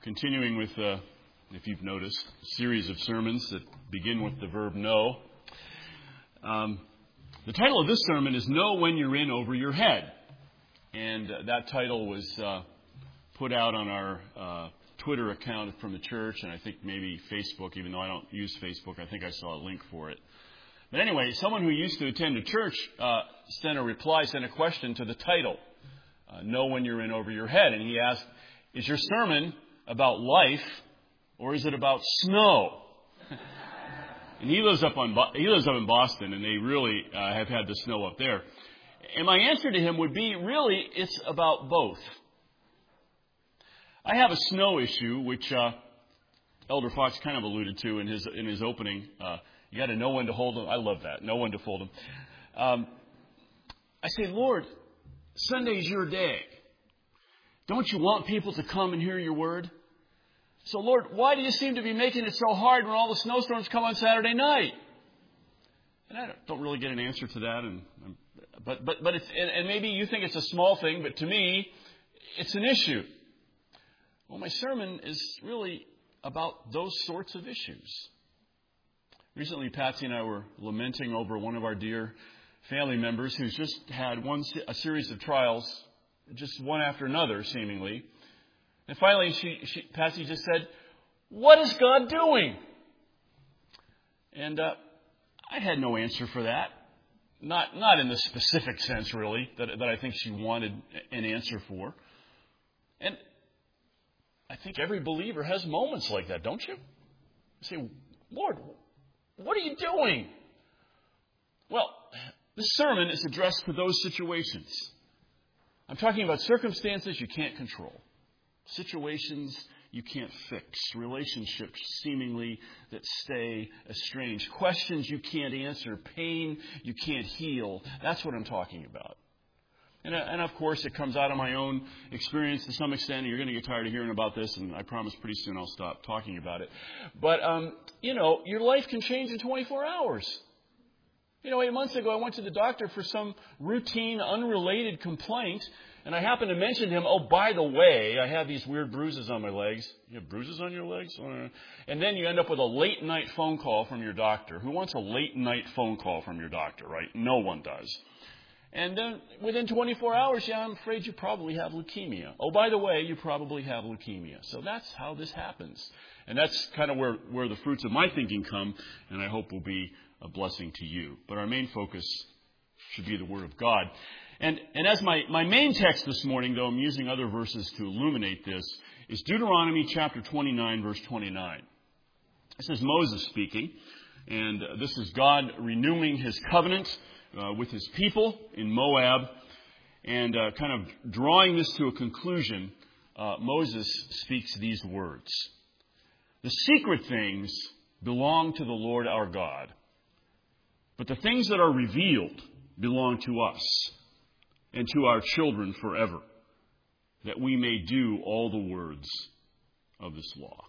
Continuing with, if you've noticed, a series of sermons that begin with the verb know. The title of this sermon is Know When You're In Over Your Head. And that title was put out on our Twitter account from the church, and I think maybe Facebook, even though I don't use Facebook. I think I saw a link for it. But anyway, someone who used to attend a church sent a question to the title, Know When You're In Over Your Head. And he asked, is your sermon about life, or is it about snow? And he lives up in Boston, and they really have had the snow up there. And my answer to him would be, really, it's about both. I have a snow issue, which Elder Fox kind of alluded to in his opening. You got to know when to hold them. I love that. Know when to fold them. I say, Lord, Sunday's your day. Don't you want people to come and hear your word? So, Lord, why do you seem to be making it so hard when all the snowstorms come on Saturday night? And I don't really get an answer to that. But it's, and maybe you think it's a small thing, but to me, it's an issue. Well, my sermon is really about those sorts of issues. Recently, Patsy and I were lamenting over one of our dear family members who's just had a series of trials, just one after another, seemingly. And finally, Patsy just said, what is God doing? And I had no answer for that. Not in the specific sense, really, that I think she wanted an answer for. And I think every believer has moments like that, don't you? You say, Lord, what are you doing? Well, this sermon is addressed to those situations. I'm talking about circumstances you can't control. Situations you can't fix. Relationships seemingly that stay estranged. Questions you can't answer. Pain you can't heal. That's what I'm talking about. And of course, it comes out of my own experience to some extent. And you're going to get tired of hearing about this, and I promise pretty soon I'll stop talking about it. But, your life can change in 24 hours. 8 months ago, I went to the doctor for some routine, unrelated complaint. And I happened to mention to him, oh, by the way, I have these weird bruises on my legs. You have bruises on your legs? And then you end up with a late-night phone call from your doctor. Who wants a late-night phone call from your doctor, right? No one does. And then within 24 hours, I'm afraid you probably have leukemia. Oh, by the way, you probably have leukemia. So that's how this happens. And that's kind of where the fruits of my thinking come, and I hope will be a blessing to you. But our main focus should be the Word of God. And as my main text this morning, though I'm using other verses to illuminate this, is Deuteronomy chapter 29, verse 29. This is Moses speaking, and this is God renewing his covenant with his people in Moab, and kind of drawing this to a conclusion. Moses speaks these words. The secret things belong to the Lord our God, but the things that are revealed belong to us and to our children forever, that we may do all the words of this law.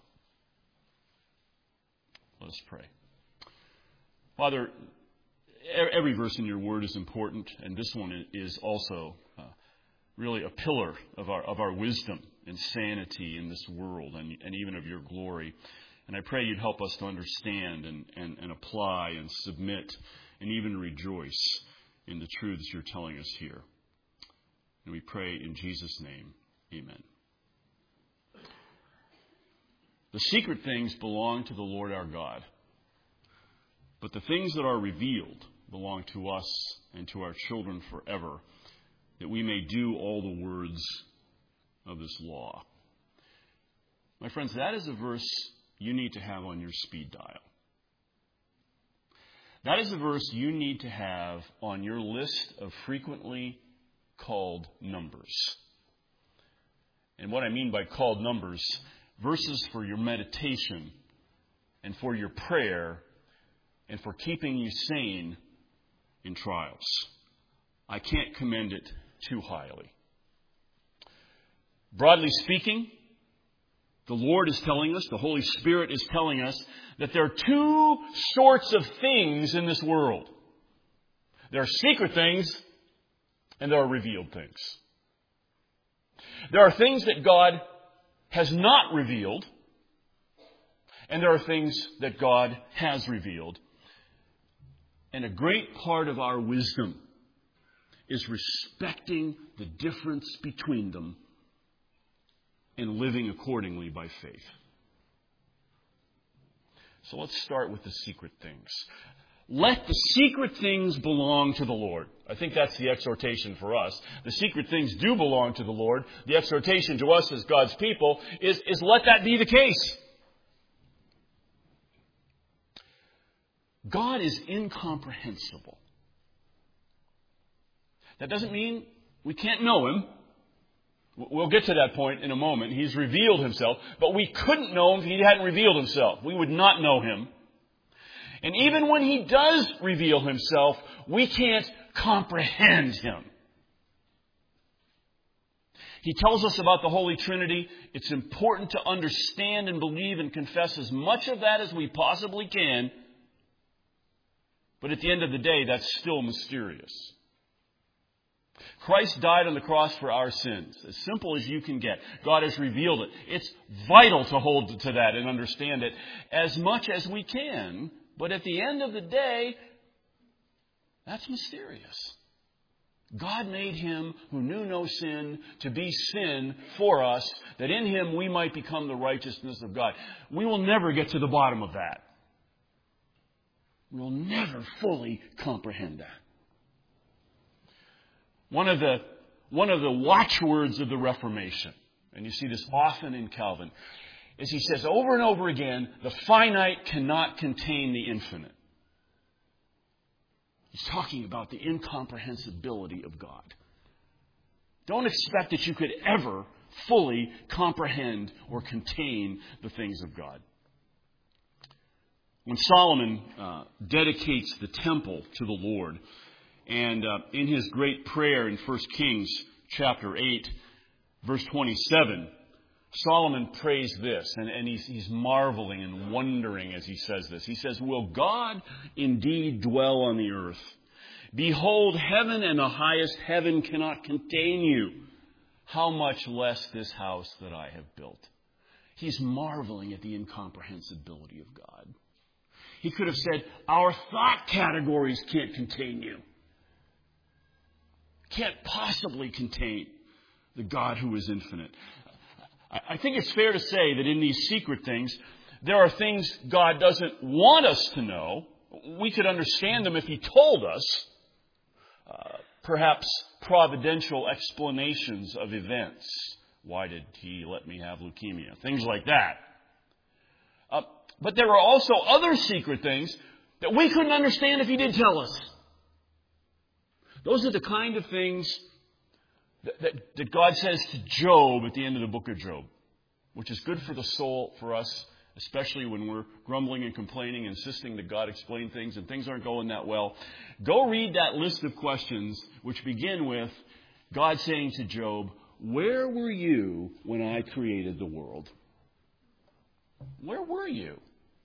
Let us pray. Father, every verse in your word is important, and this one is also really a pillar of our wisdom and sanity in this world, and even of your glory. And I pray you'd help us to understand and apply and submit and even rejoice in the truths you're telling us here. And we pray in Jesus' name, amen. The secret things belong to the Lord our God, but the things that are revealed belong to us and to our children forever, that we may do all the words of this law. My friends, that is a verse you need to have on your speed dial. That is a verse you need to have on your list of frequently called numbers. And what I mean by called numbers, verses for your meditation and for your prayer and for keeping you sane in trials. I can't commend it too highly. Broadly speaking, the Lord is telling us, the Holy Spirit is telling us, that there are two sorts of things in this world. There are secret things and there are revealed things. There are things that God has not revealed, and there are things that God has revealed. And a great part of our wisdom is respecting the difference between them and living accordingly by faith. So let's start with the secret things. Let the secret things belong to the Lord. I think that's the exhortation for us. The secret things do belong to the Lord. The exhortation to us as God's people is let that be the case. God is incomprehensible. That doesn't mean we can't know Him. We'll get to that point in a moment. He's revealed Himself, but we couldn't know Him if He hadn't revealed Himself. We would not know Him. And even when He does reveal Himself, we can't comprehend Him. He tells us about the Holy Trinity. It's important to understand and believe and confess as much of that as we possibly can. But at the end of the day, that's still mysterious. Christ died on the cross for our sins. As simple as you can get. God has revealed it. It's vital to hold to that and understand it as much as we can. But at the end of the day, that's mysterious. God made Him who knew no sin to be sin for us, that in Him we might become the righteousness of God. We will never get to the bottom of that. We'll never fully comprehend that. One of the watchwords of the Reformation, and you see this often in Calvin, is he says over and over again, the finite cannot contain the infinite. He's talking about the incomprehensibility of God. Don't expect that you could ever fully comprehend or contain the things of God. When Solomon dedicates the temple to the Lord, and in his great prayer in 1 Kings chapter 8, verse 27, Solomon prays this, and he's marveling and wondering as he says this. He says, "Will God indeed dwell on the earth? Behold, heaven and the highest heaven cannot contain you. How much less this house that I have built?" He's marveling at the incomprehensibility of God. He could have said, our thought categories can't contain you. Can't possibly contain the God who is infinite. I think it's fair to say that in these secret things, there are things God doesn't want us to know. We could understand them if He told us. Perhaps providential explanations of events. Why did He let me have leukemia? Things like that. But there are also other secret things that we couldn't understand if He did tell us. Those are the kind of things that God says to Job at the end of the book of Job, which is good for the soul, for us, especially when we're grumbling and complaining, insisting that God explain things and things aren't going that well. Go read that list of questions which begin with God saying to Job, "Where were you when I created the world?" Where were you?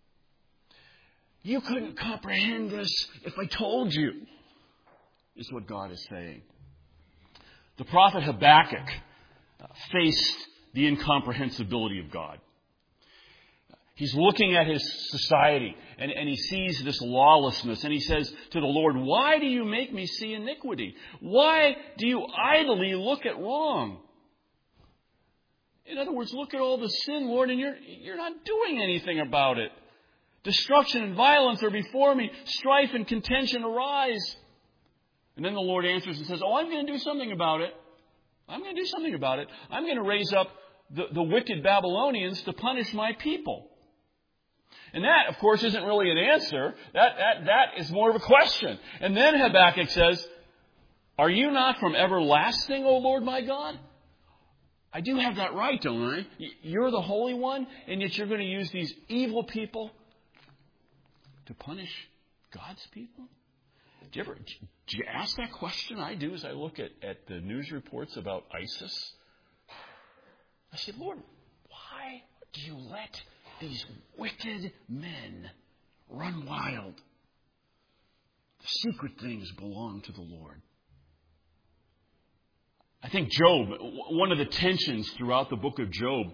You couldn't comprehend this if I told you, is what God is saying. The prophet Habakkuk faced the incomprehensibility of God. He's looking at his society and he sees this lawlessness and he says to the Lord, "Why do you make me see iniquity? Why do you idly look at wrong?" In other words, look at all the sin, Lord, and you're not doing anything about it. Destruction and violence are before me. Strife and contention arise. And then the Lord answers and says, I'm going to do something about it. I'm going to do something about it. I'm going to raise up the wicked Babylonians to punish my people. And that, of course, isn't really an answer. That is more of a question. And then Habakkuk says, "Are you not from everlasting, O Lord my God?" I do have that right, don't I? You're the Holy One, and yet you're going to use these evil people to punish God's people? Do you ask that question? I do as I look at the news reports about ISIS. I said, Lord, why do you let these wicked men run wild? The secret things belong to the Lord. I think Job, one of the tensions throughout the book of Job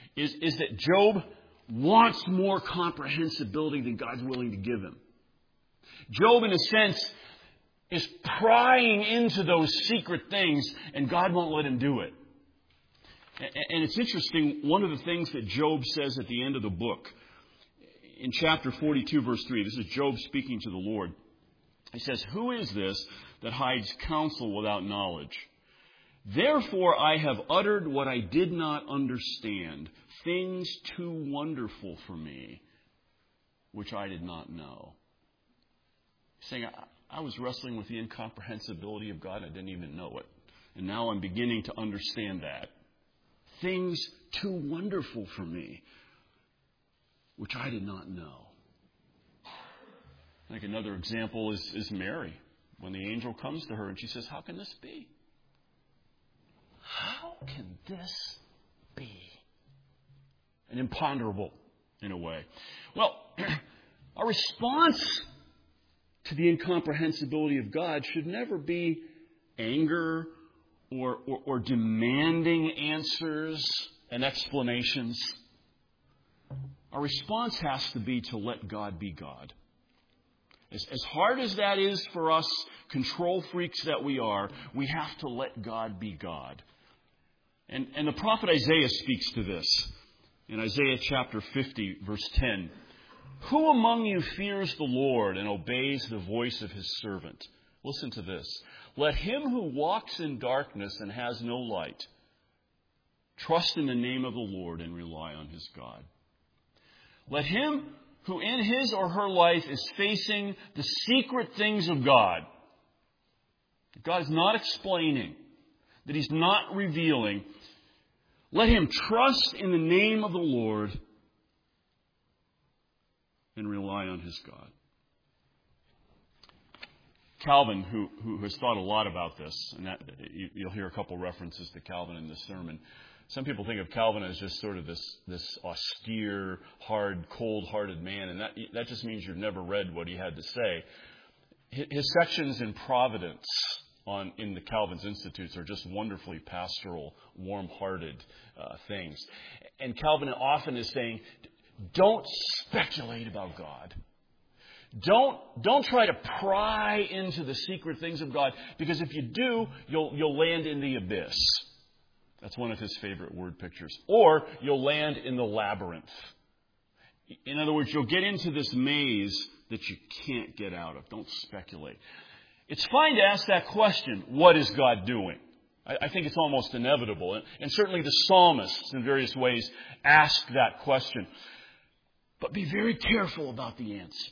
is that Job wants more comprehensibility than God's willing to give him. Job, in a sense, is prying into those secret things, and God won't let him do it. And it's interesting, one of the things that Job says at the end of the book, in chapter 42, verse 3, this is Job speaking to the Lord. He says, "Who is this that hides counsel without knowledge? Therefore I have uttered what I did not understand, things too wonderful for me, which I did not know." He's saying, I was wrestling with the incomprehensibility of God. I didn't even know it. And now I'm beginning to understand that. Things too wonderful for me, which I did not know. I think another example is Mary, when the angel comes to her and she says, "How can this be? How can this be?" And imponderable in a way. Well, our response to the incomprehensibility of God should never be anger or demanding answers and explanations. Our response has to be to let God be God. As hard as that is for us, control freaks that we are, we have to let God be God. And the prophet Isaiah speaks to this. In Isaiah chapter 50, verse 10, "Who among you fears the Lord and obeys the voice of his servant?" Listen to this. "Let him who walks in darkness and has no light trust in the name of the Lord and rely on his God. Let him who in his or her life is facing the secret things of God, that God is not explaining, that he's not revealing, let him trust in the name of the Lord and rely on his God." Calvin, who has thought a lot about this, and that, you'll hear a couple references to Calvin in this sermon. Some people think of Calvin as just sort of this austere, hard, cold-hearted man, and that just means you've never read what he had to say. His sections in Providence in the Calvin's Institutes are just wonderfully pastoral, warm-hearted things. And Calvin often is saying, don't speculate about God. Don't try to pry into the secret things of God, because if you do, you'll land in the abyss. That's one of his favorite word pictures. Or you'll land in the labyrinth. In other words, you'll get into this maze that you can't get out of. Don't speculate. It's fine to ask that question, what is God doing? I think it's almost inevitable. And certainly the psalmists in various ways ask that question. But be very careful about the answer.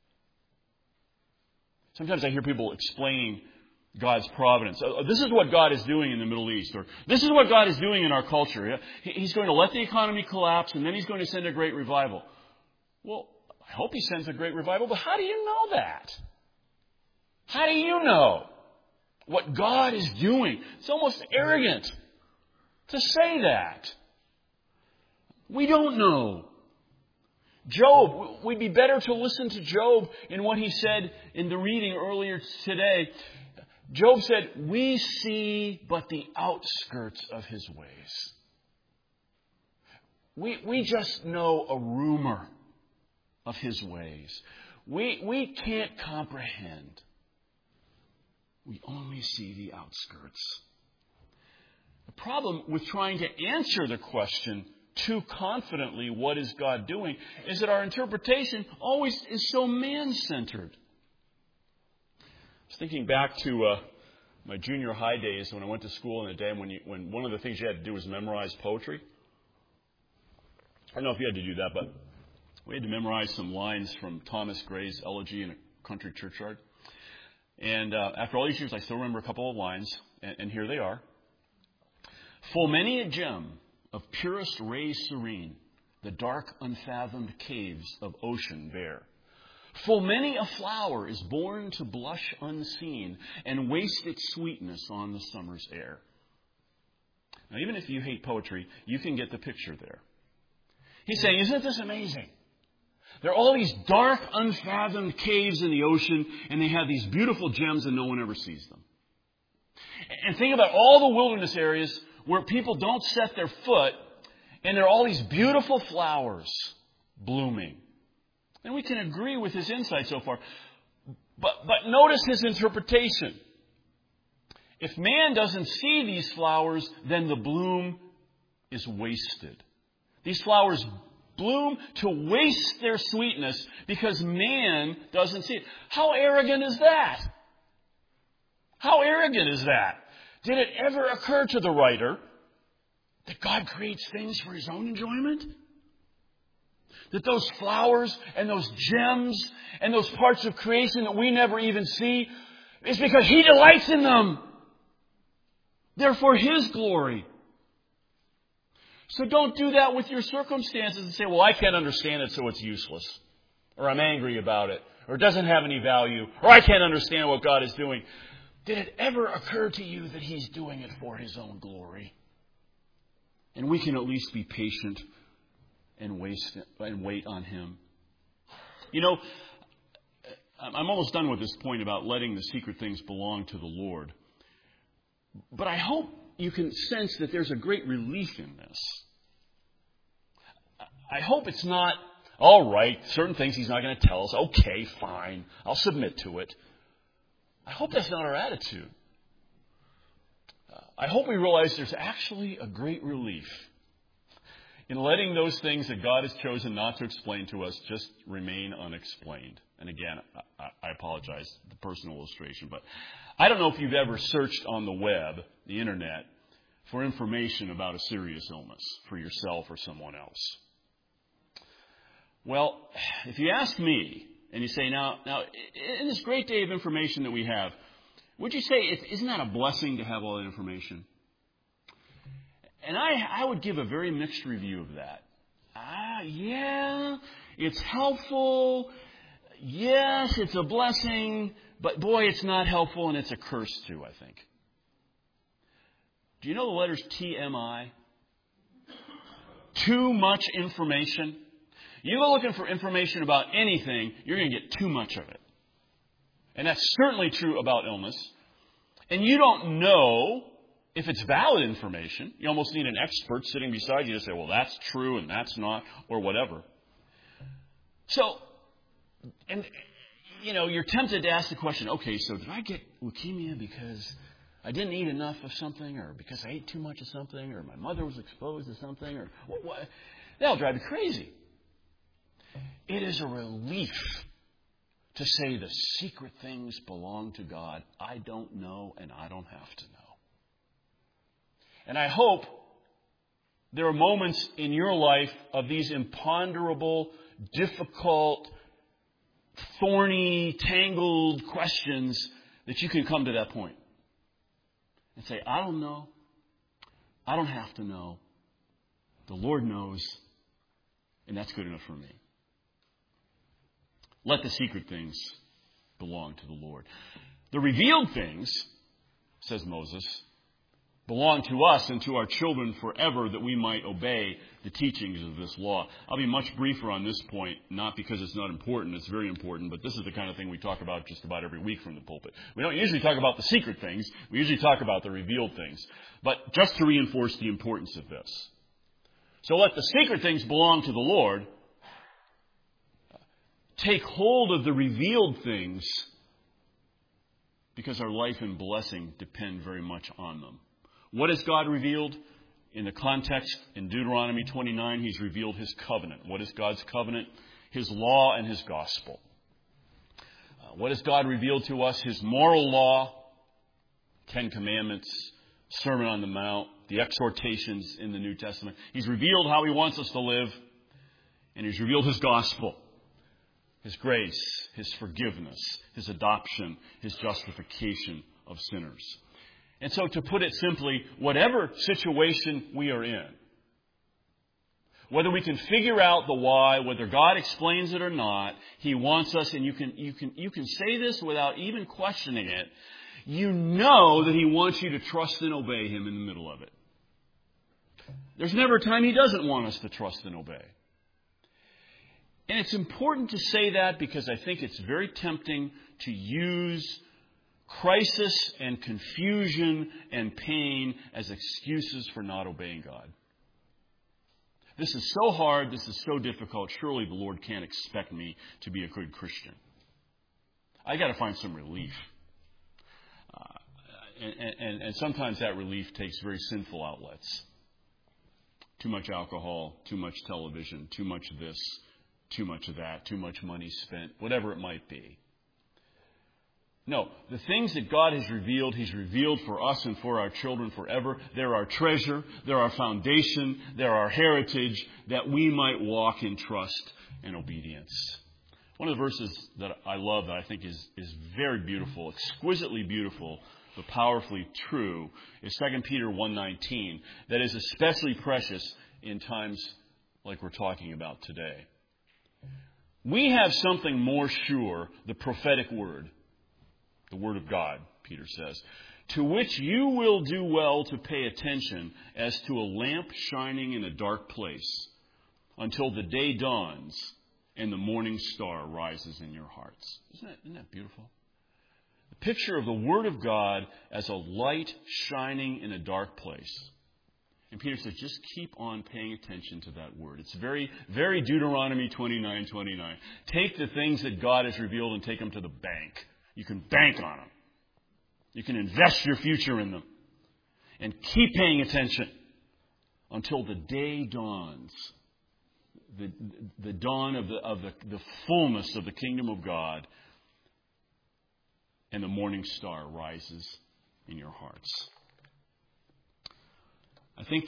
Sometimes I hear people explaining God's providence. This is what God is doing in the Middle East, or this is what God is doing in our culture. He's going to let the economy collapse, and then he's going to send a great revival. Well, I hope he sends a great revival, but how do you know that? How do you know what God is doing? It's almost arrogant to say that. We don't know. Job, we'd be better to listen to Job in what he said in the reading earlier today. Job said, "We see but the outskirts of his ways." We just know a rumor of his ways. We can't comprehend. We only see the outskirts. The problem with trying to answer the question too confidently, what is God doing, is that our interpretation always is so man-centered. I was thinking back to my junior high days when I went to school in the day when one of the things you had to do was memorize poetry. I don't know if you had to do that, but we had to memorize some lines from Thomas Gray's Elegy in a Country Churchyard. And after all these years, I still remember a couple of lines, and here they are. "Full many a gem of purest rays serene, the dark unfathomed caves of ocean bear. Full many a flower is born to blush unseen and waste its sweetness on the summer's air." Now, even if you hate poetry, you can get the picture there. He's saying, isn't this amazing? There are all these dark, unfathomed caves in the ocean, and they have these beautiful gems, and no one ever sees them. And think about all the wilderness areas where people don't set their foot, And there are all these beautiful flowers blooming. And we can agree with his insight so far. But notice his interpretation. If man doesn't see these flowers, then the bloom is wasted. These flowers bloom to waste their sweetness because man doesn't see it. How arrogant is that? How arrogant is that? Did it ever occur to the writer that God creates things for his own enjoyment? That those flowers and those gems and those parts of creation that we never even see is because he delights in them. They're for his glory. So don't do that with your circumstances and say, well, I can't understand it, so it's useless. Or I'm angry about it. Or it doesn't have any value. Or I can't understand what God is doing. Did it ever occur to you that he's doing it for his own glory? And we can at least be patient and wait on him. You know, I'm almost done with this point about letting the secret things belong to the Lord. But I hope you can sense that there's a great relief in this. I hope it's not, all right, certain things he's not going to tell us. Okay, fine, I'll submit to it. I hope that's not our attitude. I hope we realize there's actually a great relief in letting those things that God has chosen not to explain to us just remain unexplained. And again, I apologize for the personal illustration, but I don't know if you've ever searched on the web, the internet, for information about a serious illness for yourself or someone else. Well, if you ask me, and you say, now, in this great day of information that we have, would you say, isn't that a blessing to have all that information? And I would give a very mixed review of that. Yeah, it's helpful. Yes, it's a blessing. But boy, it's not helpful and it's a curse too, I think. Do you know the letters TMI? Too much information. You go looking for information about anything, you're going to get too much of it. And that's certainly true about illness. And you don't know if it's valid information. You almost need an expert sitting beside you to say, well, that's true and that's not, or whatever. So, and you know, you're tempted to ask the question, okay, so did I get leukemia because I didn't eat enough of something, or because I ate too much of something, or my mother was exposed to something, or what? That'll drive you crazy. It is a relief to say the secret things belong to God. I don't know, and I don't have to know. And I hope there are moments in your life of these imponderable, difficult, thorny, tangled questions that you can come to that point and say, I don't know. I don't have to know. The Lord knows, and that's good enough for me. Let the secret things belong to the Lord. The revealed things, says Moses, belong to us and to our children forever, that we might obey the teachings of this law. I'll be much briefer on this point, not because it's not important, it's very important, but this is the kind of thing we talk about just about every week from the pulpit. We don't usually talk about the secret things, we usually talk about the revealed things. But just to reinforce the importance of this. So let the secret things belong to the Lord. Take hold of the revealed things, because our life and blessing depend very much on them. What has God revealed? In the context, in Deuteronomy 29, He's revealed His covenant. What is God's covenant? His law and His gospel. What has God revealed to us? His moral law, 10 Commandments, Sermon on the Mount, the exhortations in the New Testament. He's revealed how He wants us to live, and He's revealed His gospel. His grace, His forgiveness, His adoption, His justification of sinners. And so to put it simply, whatever situation we are in, whether we can figure out the why, whether God explains it or not, He wants us, and you can say this without even questioning it, you know that He wants you to trust and obey Him in the middle of it. There's never a time He doesn't want us to trust and obey. And it's important to say that because I think it's very tempting to use crisis and confusion and pain as excuses for not obeying God. This is so hard. This is so difficult. Surely the Lord can't expect me to be a good Christian. I got to find some relief. And sometimes that relief takes very sinful outlets. Too much alcohol, too much television, too much of this, too much of that, too much money spent, whatever it might be. No, the things that God has revealed, He's revealed for us and for our children forever. They're our treasure, they're our foundation, they're our heritage, that we might walk in trust and obedience. One of the verses that I love, that I think is very beautiful, exquisitely beautiful, but powerfully true, is 2 Peter 1:19, that is especially precious in times like we're talking about today. We have something more sure, the prophetic word, the Word of God, Peter says, to which you will do well to pay attention as to a lamp shining in a dark place until the day dawns and the morning star rises in your hearts. Isn't that beautiful? The picture of the Word of God as a light shining in a dark place. And Peter says, just keep on paying attention to that word. It's very, very Deuteronomy 29:29. Take the things that God has revealed and take them to the bank. You can bank on them. You can invest your future in them. And keep paying attention until the day dawns. The dawn of the fullness of the kingdom of God. And the morning star rises in your hearts. I think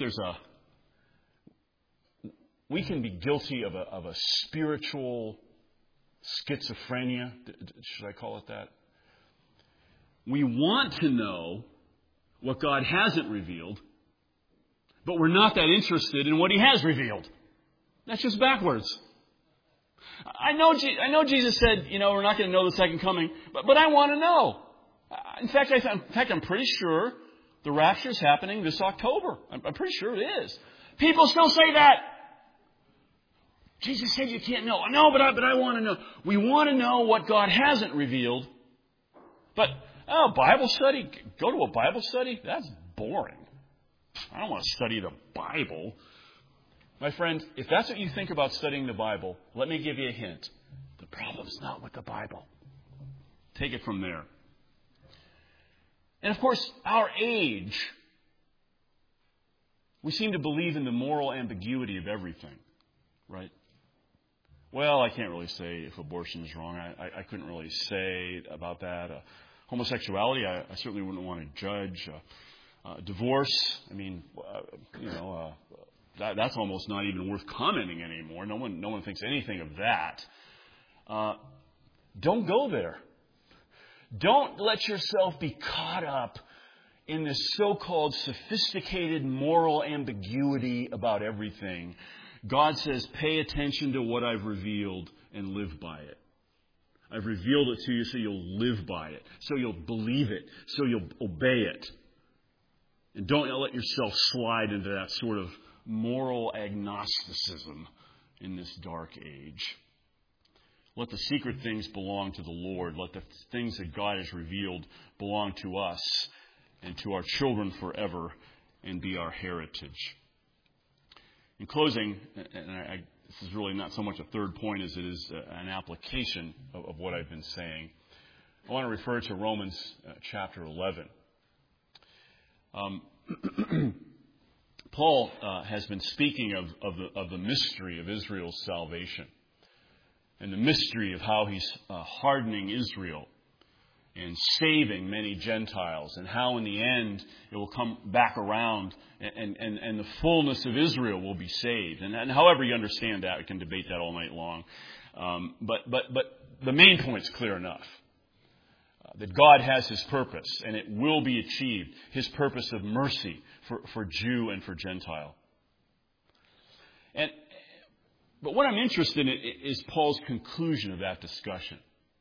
we can be guilty of a spiritual schizophrenia. Should I call it that? We want to know what God hasn't revealed, but we're not that interested in what He has revealed. That's just backwards. I know Jesus said, we're not going to know the second coming, but I want to know. In fact, I'm pretty sure the rapture is happening this October. I'm pretty sure it is. People still say that. Jesus said you can't know. No, but I want to know. We want to know what God hasn't revealed. But, Bible study? Go to a Bible study? That's boring. I don't want to study the Bible. My friend, if that's what you think about studying the Bible, let me give you a hint. The problem's not with the Bible. Take it from there. And of course, our age, we seem to believe in the moral ambiguity of everything, right? Well, I can't really say if abortion is wrong. I couldn't really say about that. Homosexuality, I certainly wouldn't want to judge. Divorce, that's almost not even worth commenting anymore. No one thinks anything of that. Don't go there. Don't let yourself be caught up in this so-called sophisticated moral ambiguity about everything. God says, pay attention to what I've revealed and live by it. I've revealed it to you so you'll live by it, so you'll believe it, so you'll obey it. And don't let yourself slide into that sort of moral agnosticism in this dark age. Let the secret things belong to the Lord. Let the things that God has revealed belong to us and to our children forever and be our heritage. In closing, and this is really not so much a third point as it is an application of what I've been saying, I want to refer to Romans chapter 11. Paul has been speaking of the mystery of Israel's salvation and the mystery of how he's hardening Israel and saving many Gentiles, and how in the end it will come back around and the fullness of Israel will be saved. And however you understand that, we can debate that all night long. But the main point's clear enough. That God has His purpose, and it will be achieved. His purpose of mercy for Jew and for Gentile. But what I'm interested in is Paul's conclusion of that discussion.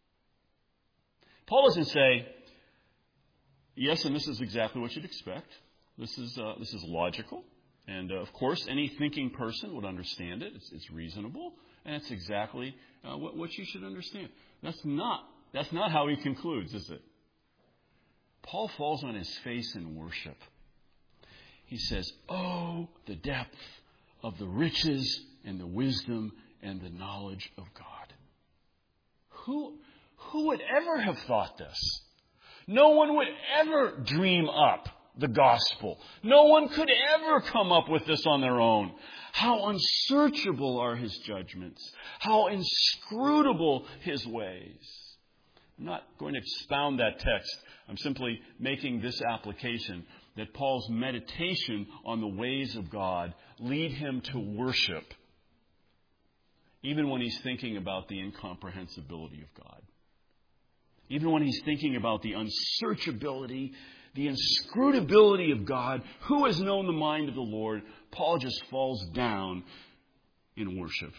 Paul doesn't say, yes, and this is exactly what you'd expect. This is logical. And, of course, any thinking person would understand it. It's reasonable. And it's exactly what you should understand. That's not how he concludes, is it? Paul falls on his face in worship. He says, oh, the depth of the riches and the wisdom and the knowledge of God. Who would ever have thought this? No one would ever dream up the gospel. No one could ever come up with this on their own. How unsearchable are his judgments. How inscrutable his ways. I'm not going to expound that text. I'm simply making this application that Paul's meditation on the ways of God lead him to worship, even when he's thinking about the incomprehensibility of God. Even when he's thinking about the unsearchability, the inscrutability of God, who has known the mind of the Lord, Paul just falls down in worship.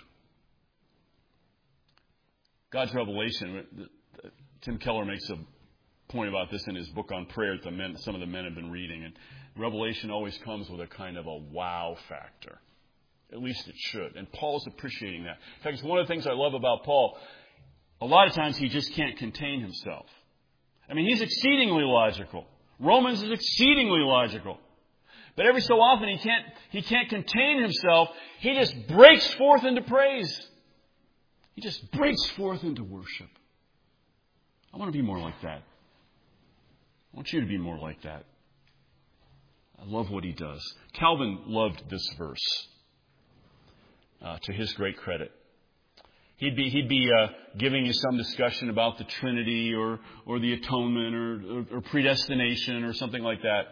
God's revelation, Tim Keller makes a point about this in his book on prayer that some of the men have been reading. And revelation always comes with a kind of a wow factor. At least it should. And Paul's appreciating that. In fact, it's one of the things I love about Paul. A lot of times he just can't contain himself. I mean, he's exceedingly logical. Romans is exceedingly logical. But every so often he can't contain himself. He just breaks forth into praise. He just breaks forth into worship. I want to be more like that. I want you to be more like that. I love what he does. Calvin loved this verse, to his great credit. He'd be giving you some discussion about the Trinity or the atonement or predestination or something like that.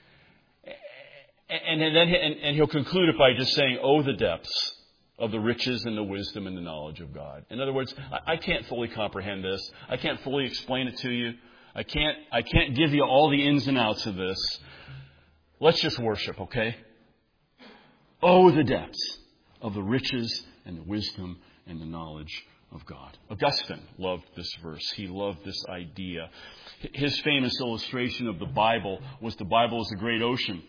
And he'll conclude it by just saying, "Oh, the depths of the riches and the wisdom and the knowledge of God." In other words, I can't fully comprehend this. I can't fully explain it to you. I can't give you all the ins and outs of this. Let's just worship, okay? Oh, the depths of the riches and the wisdom and the knowledge of God. Augustine loved this verse. He loved this idea. His famous illustration of the Bible was the Bible is a great ocean.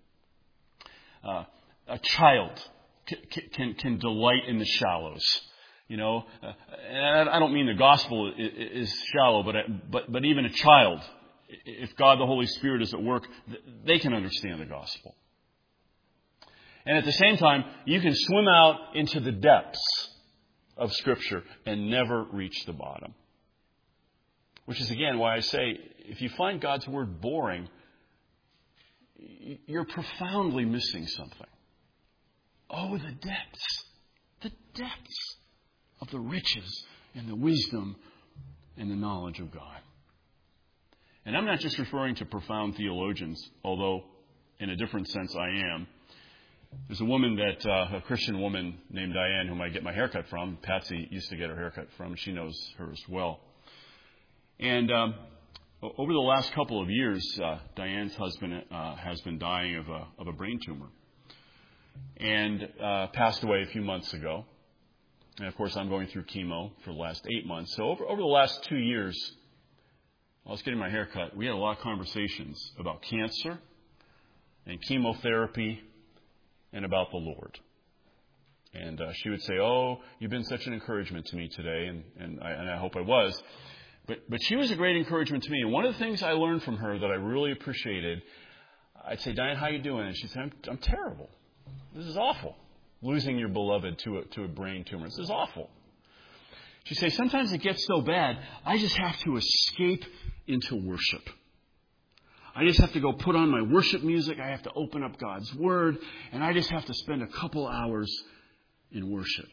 A child can delight in the shallows. You know, and I don't mean the gospel is shallow, but even a child, if God the Holy Spirit is at work, they can understand the gospel. And at the same time, you can swim out into the depths of Scripture and never reach the bottom. Which is, again, why I say, if you find God's Word boring, you're profoundly missing something. Oh, the depths of the riches and the wisdom and the knowledge of God. And I'm not just referring to profound theologians, although in a different sense I am. There's a Christian woman named Diane, whom I get my haircut from. Patsy used to get her haircut from. She knows her as well. And over the last couple of years, Diane's husband has been dying of a brain tumor, and passed away a few months ago. And of course, I'm going through chemo for the last 8 months. So over the last 2 years, while I was getting my haircut, we had a lot of conversations about cancer and chemotherapy and about the Lord. And she would say, "Oh, you've been such an encouragement to me today," and I hope I was. But she was a great encouragement to me. And one of the things I learned from her that I really appreciated, I'd say, "Diane, how you doing?" And she'd say, I'm terrible. This is awful. Losing your beloved to a brain tumor. This is awful. She'd say, "Sometimes it gets so bad, I just have to escape into worship. I just have to go put on my worship music. I have to open up God's Word, and I just have to spend a couple hours in worship."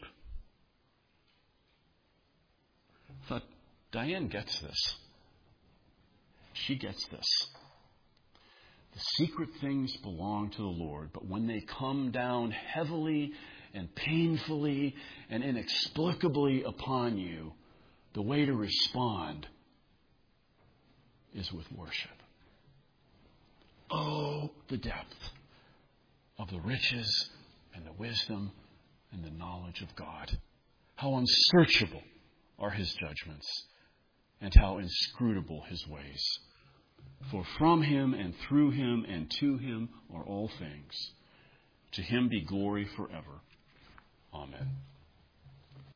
I thought, Diane gets this. She gets this. The secret things belong to the Lord, but when they come down heavily and painfully and inexplicably upon you, the way to respond is with worship. Oh, the depth of the riches and the wisdom and the knowledge of God. How unsearchable are His judgments and how inscrutable His ways. For from Him and through Him and to Him are all things. To Him be glory forever. Amen.